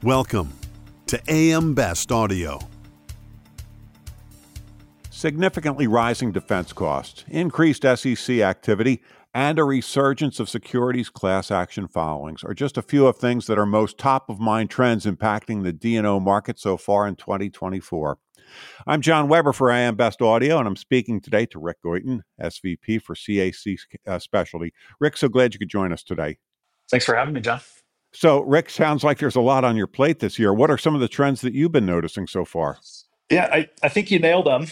Welcome to AM Best Audio. Significantly rising defense costs, increased SEC activity, and a resurgence of securities class action filings are just a few of things that are most top-of-mind trends impacting the D&O market so far in 2024. I'm John Weber for AM Best Audio, and I'm speaking today to Rick Goyton, SVP for CAC Specialty. Rick, so glad you could join us today. Thanks for having me, John. So, Rick, sounds like there's a lot on your plate this year. What are some of the trends that you've been noticing so far? Yeah, I think you nailed them.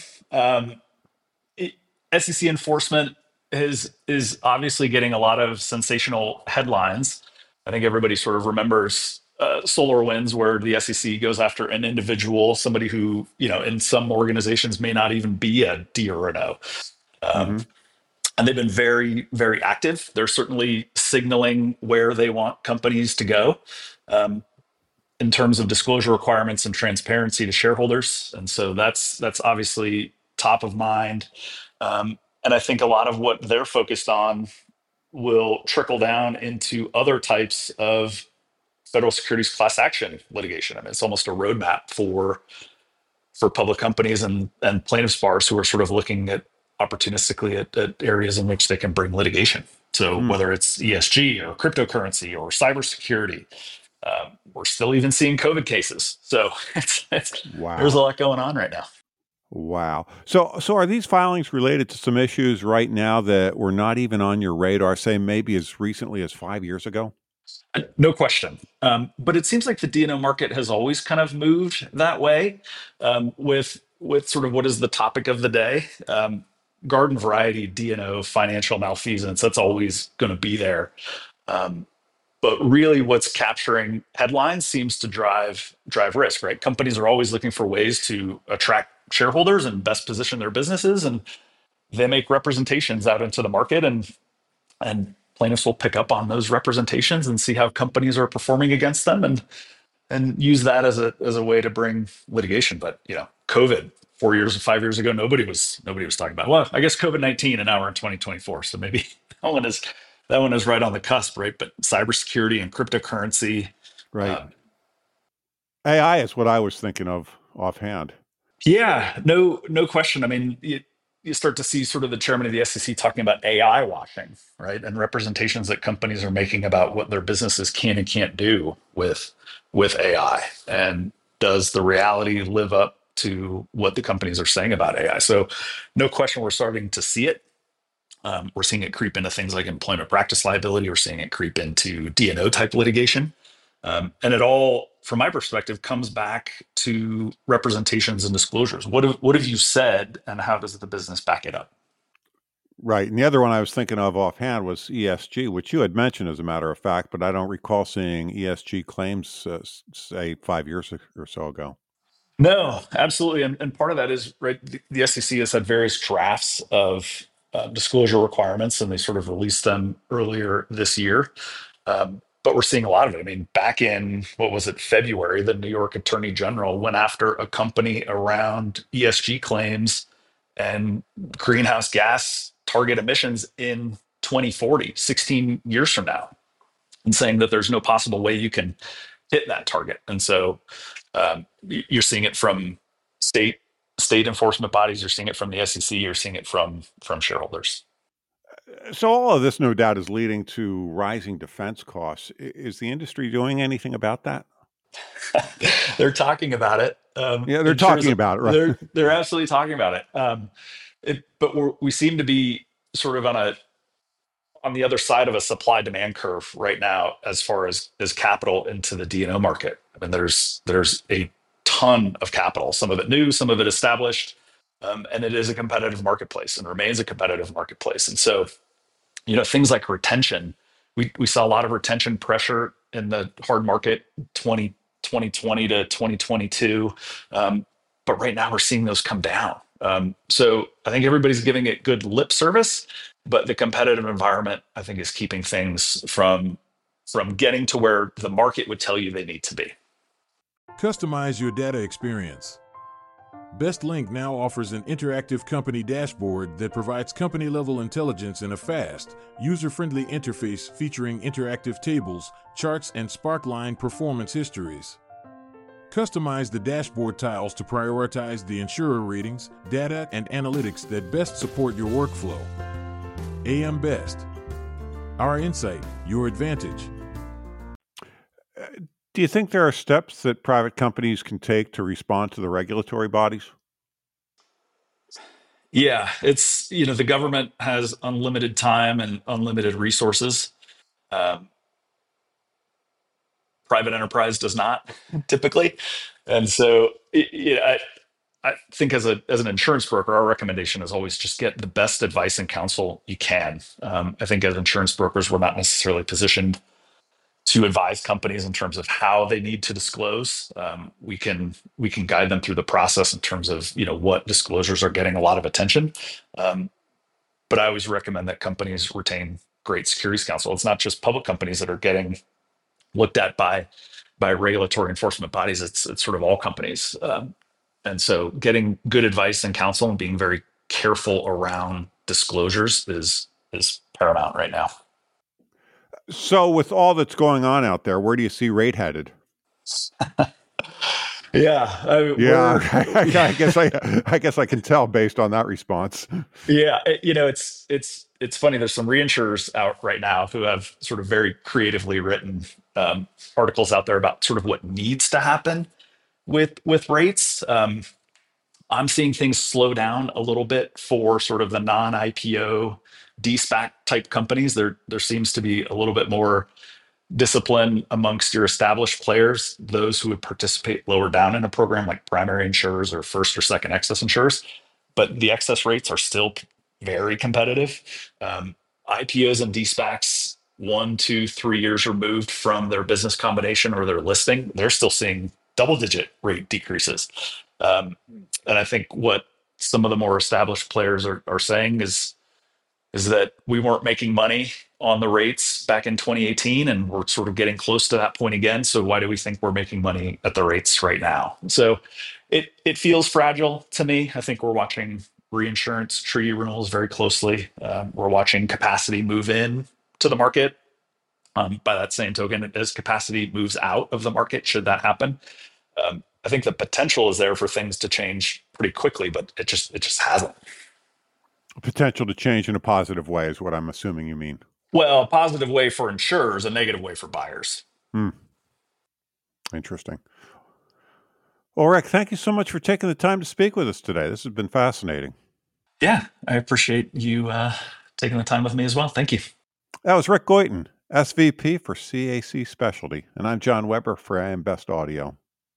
SEC enforcement is obviously getting a lot of sensational headlines. I think everybody sort of remembers SolarWinds, where the SEC goes after an individual, somebody who, in some organizations may not even be a D or an O. And they've been very, very active. They're certainly signaling where they want companies to go in terms of disclosure requirements and transparency to shareholders. And so that's obviously top of mind. And I think a lot of what they're focused on will trickle down into other types of federal securities class action litigation. I mean, it's almost a roadmap for public companies and plaintiffs bars who are sort of looking at opportunistically at areas in which they can bring litigation. So whether it's ESG or cryptocurrency or cybersecurity, we're still even seeing COVID cases. So Wow. There's a lot going on right now. Wow. So are these filings related to some issues right now that were not even on your radar, say maybe as recently as 5 years ago? No question. But it seems like the D&O market has always kind of moved that way with sort of what is the topic of the day. Garden variety D&O financial malfeasance, that's always going to be there. But really what's capturing headlines seems to drive risk, right? Companies are always looking for ways to attract shareholders and best position their businesses. And they make representations out into the market, and plaintiffs will pick up on those representations and see how companies are performing against them and use that as a way to bring litigation. But, COVID 5 years ago, nobody was talking about, well, I guess COVID-19, and now we're in 2024. So maybe that one is right on the cusp, right? But cybersecurity and cryptocurrency. Right. AI is what I was thinking of offhand. Yeah, no question. I mean, you start to see sort of the chairman of the SEC talking about AI washing, right? And representations that companies are making about what their businesses can and can't do with AI. And does the reality live up to what the companies are saying about AI? So no question, we're starting to see it. We're seeing it creep into things like employment practice liability. We're seeing it creep into D&O type litigation. And it all, from my perspective, comes back to representations and disclosures. What have you said, and how does the business back it up? Right. And the other one I was thinking of offhand was ESG, which you had mentioned, as a matter of fact, but I don't recall seeing ESG claims, say, 5 years or so ago. No, absolutely. And part of that is, right, the SEC has had various drafts of disclosure requirements, and they sort of released them earlier this year. But we're seeing a lot of it. I mean, back in, February, the New York Attorney General went after a company around ESG claims and greenhouse gas target emissions in 2040, 16 years from now, and saying that there's no possible way you can hit that target. And so you're seeing it from state enforcement bodies, you're seeing it from the SEC, you're seeing it from shareholders. So all of this, no doubt, is leading to rising defense costs. Is the industry doing anything about that? They're talking about it. Yeah, they're talking about it, right? They're absolutely talking about it. But we seem to be sort of on the other side of a supply-demand curve right now, as far as capital into the D&O market. I mean, there's a ton of capital, some of it new, some of it established, and it is a competitive marketplace and remains a competitive marketplace. And so, things like retention, we saw a lot of retention pressure in the hard market 2020 to 2022. But right now we're seeing those come down. So I think everybody's giving it good lip service, but the competitive environment, I think, is keeping things from getting to where the market would tell you they need to be. Customize your data experience. BestLink now offers an interactive company dashboard that provides company-level intelligence in a fast, user-friendly interface featuring interactive tables, charts, and Sparkline performance histories. Customize the dashboard tiles to prioritize the insurer ratings, data, and analytics that best support your workflow. AM Best. Our insight, your advantage. Do you think there are steps that private companies can take to respond to the regulatory bodies? Yeah, it's, the government has unlimited time and unlimited resources. Um, Private enterprise does not typically. And so I think as an insurance broker, our recommendation is always just get the best advice and counsel you can. I think as insurance brokers, we're not necessarily positioned to advise companies in terms of how they need to disclose. We can guide them through the process in terms of what disclosures are getting a lot of attention. But I always recommend that companies retain great securities counsel. It's not just public companies that are getting looked at by regulatory enforcement bodies. It's sort of all companies. And so getting good advice and counsel and being very careful around disclosures is paramount right now. So with all that's going on out there, where do you see rate headed? Yeah. I guess I can tell based on that response. Yeah. It's funny. There's some reinsurers out right now who have sort of very creatively written articles out there about sort of what needs to happen with rates. I'm seeing things slow down a little bit for sort of the non-IPO de-SPAC type companies. There seems to be a little bit more discipline amongst your established players, those who would participate lower down in a program like primary insurers or first or second excess insurers. But the excess rates are still very competitive. IPOs and de-SPACs 1, 2, 3 years removed from their business combination or their listing, they're still seeing double-digit rate decreases. And I think what some of the more established players are saying is that we weren't making money on the rates back in 2018, and we're sort of getting close to that point again. So why do we think we're making money at the rates right now? So it feels fragile to me. I think we're watching reinsurance treaty renewals very closely. We're watching capacity move in to the market. By that same token, as capacity moves out of the market, should that happen, I think the potential is there for things to change pretty quickly, but it just hasn't. Potential to change in a positive way is what I'm assuming you mean. Well, a positive way for insurers, a negative way for buyers. Interesting. Well, Rick, thank you so much for taking the time to speak with us today. This has been fascinating. Yeah, I appreciate you taking the time with me as well. Thank you. That was Rick Goyton, SVP for CAC Specialty, and I'm John Weber for AM Best Audio.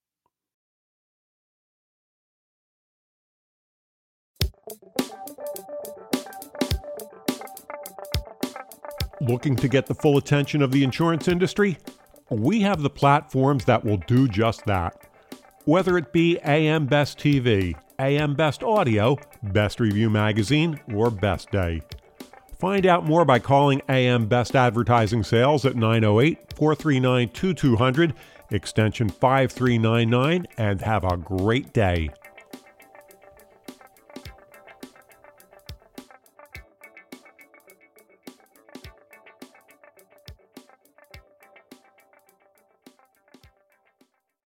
Looking to get the full attention of the insurance industry? We have the platforms that will do just that. Whether it be AM Best TV, AM Best Audio, Best Review Magazine, or Best Day. Find out more by calling AM Best Advertising Sales at 908-439-2200, extension 5399, and have a great day.